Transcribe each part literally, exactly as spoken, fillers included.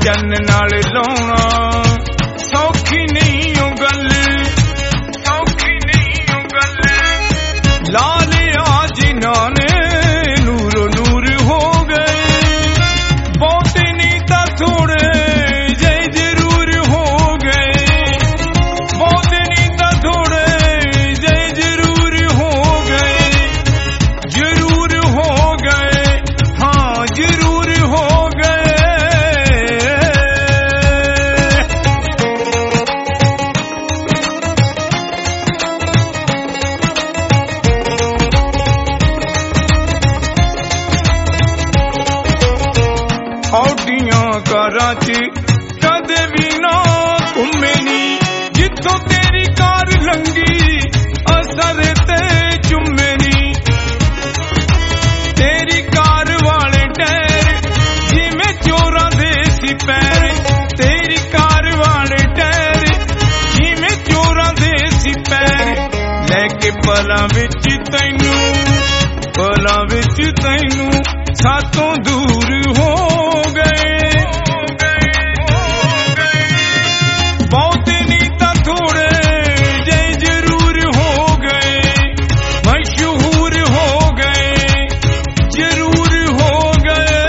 ਚੰਨ ਨਾਲ ਲਾਉਣਾ ਸੌਖੀ ਨਹੀਂ ਉਹ ਗੱਲ, ਸੌਖੀ ਨਹੀਂ ਉਹ ਗੱਲ। ਲਾ ਲਿਆ ਜਿਨ੍ਹਾਂ ਨੇ ਨੂਰੋ ਨੂਰ ਹੋ ਗਏ, ਬਹੁਤੇ ਨਹੀਂ ਤਾਂ ਥੋੜੇ ਜਿਹੇ ਜ਼ਰੂਰ ਹੋ ਗਏ, ਬਹੁਤੇ ਨਹੀਂ ਤਾਂ ਥੋੜੇ ਜਿਹੇ ਜ਼ਰੂਰ ਹੋ ਗਏ, ਜ਼ਰੂਰ ਹੋ ਗਏ, ਹਾਂ ਜ਼ਰੂਰ ਹੋ ਗਏ। ਔਡੀਆਂ ਕਾਰਾਂ 'ਚ ਕਦੇ ਵੀ ਨਾ ਘੁੰਮੇ ਨੀ, ਜਿੱਥੋਂ ਤੇਰੀ ਕਾਰ ਲੰਘੀ ਅਸਰ ਤੇ ਚੁੰਮੇ ਨੀ। ਤੇਰੀ ਕਾਰ ਵਾਲੇ ਟਾਇਰ ਜਿਵੇਂ ਚੋਰਾਂ ਦੇ ਸੀ ਪੈਰ, ਤੇਰੀ ਕਾਰ ਵਾਲੇ ਟਾਇਰ ਜਿਵੇਂ ਚੋਰਾਂ ਦੇ ਸੀ ਪੈਰ। ਲੈ ਕੇ ਪਲਾਂ ਵਿੱਚ ਤੈਨੂੰ, ਪਲਾਂ ਵਿੱਚ ਤੈਨੂੰ ਸਾਤੋਂ ਦੂਰ ਹੋ ਗਏ, ਬਹੁਤੇ ਨਹੀਂ ਤਾਂ ਥੋੜੇ ਜਿਹੇ ਜ਼ਰੂਰ ਹੋ ਗਏ, ਮਸ਼ਹੂਰ ਹੋ ਗਏ, ਜ਼ਰੂਰ ਹੋ ਗਏ।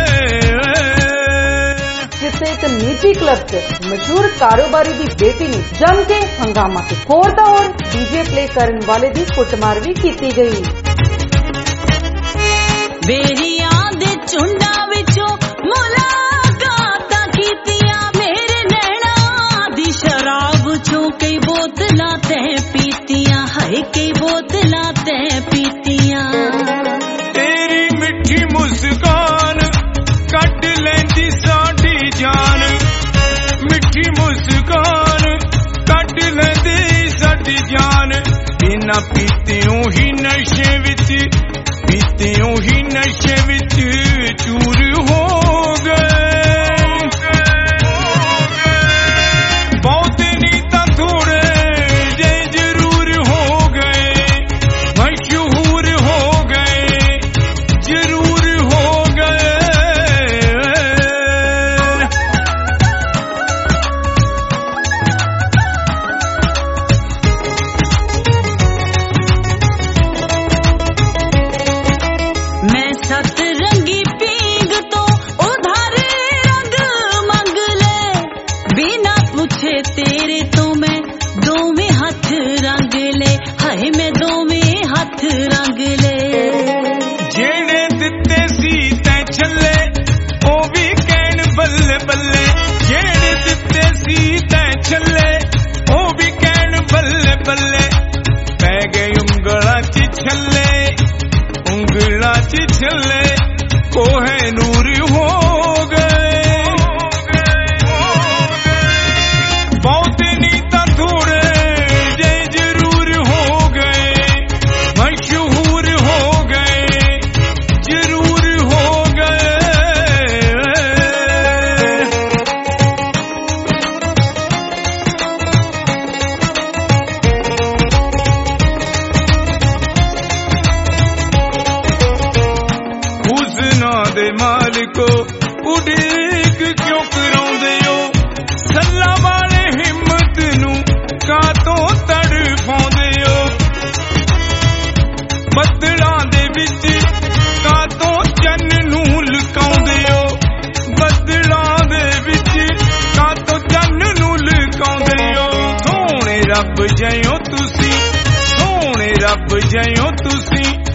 ਕਿਸੇ ਇੱਕ ਨਿੱਜੀ ਕਲੱਬ 'ਚ ਮਸ਼ਹੂਰ ਕਾਰੋਬਾਰੀ ਦੀ ਬੇਟੀ ਨੇ ਜੰਮ ਕੇ ਹੰਗਾਮਾ ਕੀਤਾ। ਹੋਰ ਤਾਂ ਹੋਰ ਡੀਜੇ ਪਲੇ ਕਰਨ ਵਾਲੇ ਦੀ ਕੁੱਟਮਾਰ ਵੀ ਕੀਤੀ ਗਈ। ਬੇਰੀਆਂ ਦੇ ਝੁੰਡਾਂ ਵਿੱਚੋਂ ਮੁਲਾਕਾਤਾਂ ਕੀਤੀਆਂ, ਮੇਰੇ ਨੈਣਾਂ ਦੀ ਸ਼ਰਾਬ ਚੋਂ ਕਈ ਬੋਤਲਾਂ ਤੈਂ ਪੀਤੀਆਂ, ਹਾਏ ਕਈ ਬੋਤਲਾਂ ਤੈਂ ਪੀਤੀਆਂ। ਤੇਰੀ ਮਿੱਠੀ ਮੁਸਕਾਨ ਕੱਢ ਲੈਂਦੀ ਸਾਡੀ ਜਾਨ, ਮਿੱਠੀ ਮੁਸਕਾਨ ਕੱਢ ਲੈਂਦੀ ਸਾਡੀ ਜਾਨ। ਬਿਨਾਂ ਪੀਤਿਓਂ ਹੀ ਨਸ਼ੇ ਵਿੱਚ, ਪੀਤਿਓਂ ਹੀ ਨਸ਼ੇ ਵਿੱਚ ਚੂਰ ਹੋ ਗਏ, ਬਹੁਤੇ ਨਹੀਂ ਤਾਂ ਥੋੜੇ ਜਿਹੇ ਜ਼ਰੂਰ ਹੋ ਗਏ, ਮਸ਼ਹੂਰ ਹੋ ਗਏ, ਜ਼ਰੂਰ ਹੋ ਗਏ। ਮੈਂ ਸੱਤ ਰੰਗੀ ਪੀਂਗ ਤੋਂ ਉਧਾਰ ਰੰਗ ਮੰਗ ਲੈ, ਬਿਨਾ ਪੁੱਛੇ ਤੇਰੇ ਤੋਂ ਮੈਂ ਦੋਵੇਂ ਹੱਥ ਰੰਗ ਲੈ, ਹਾਏ ਮੈਂ ਦੋਵੇਂ ਹੱਥ ਰੰਗ ਲੈ। ਜਿਹੜੇ ਦਿੱਤੇ ਸੀ ਤੈਂ ਛੱਲੇ ਉਹ ਵੀ ਕਹਿਣ ਬੱਲੇ ਬੱਲੇ, ਜਿਹੜੇ ਦਿੱਤੇ ਸੀ ਤੈਂ ਛੱਲੇ ਉਹ ਵੀ ਕਹਿਣ ਬੱਲੇ ਬੱਲੇ। ਪੈ ਗਏ ਉਂਗਲਾਂ 'ਚ ਛੱਲੇ, ਉਂਗਲਾਂ 'ਚ ਛੱਲੇ ਕੋਹੇ ਨੂਰ ਹੋ ਗਏ, ਬਹੁਤੇ ਨਹੀਂ ਤਾਂ ਥੋੜੇ ਜਿਹੇ ਜ਼ਰੂਰ ਹੋ ਗਏ, ਮਸ਼ਹੂਰ ਹੋ ਗਏ, ਜ਼ਰੂਰ ਹੋ ਗਏ। ਹੁਸਨਾਂ ਦੇ ਮਾਲਿਕੋ ਉਡੀਕ ਕਿਉਂ ਕਰਾਉਂਦੇ ਹੋ, ਸੱਲਾ ਵਾਲੇ ਹਿੰਮਤ ਨੂੰ ਕਾਤੋਂ ਤੜਫਾਉਂਦੇ ਹੋ। ਬੱਦਲਾਂ ਦੇ ਵਿੱਚ ਕਾਤੋਂ ਚੰਨ ਨੂੰ ਲੁਕਾਉਂਦੇ ਹੋ, ਬੱਦਲਾਂ ਦੇ ਵਿੱਚ ਕਾਤੋਂ ਚੰਨ ਨੂੰ ਲੁਕਾਉਂਦੇ ਹੋ। ਸੋਹਣੇ ਰੱਬ ਜਿਉ ਤੁਸੀਂ, ਸੋਹਣੇ ਰੱਬ ਜਿਉ ਤੁਸੀਂ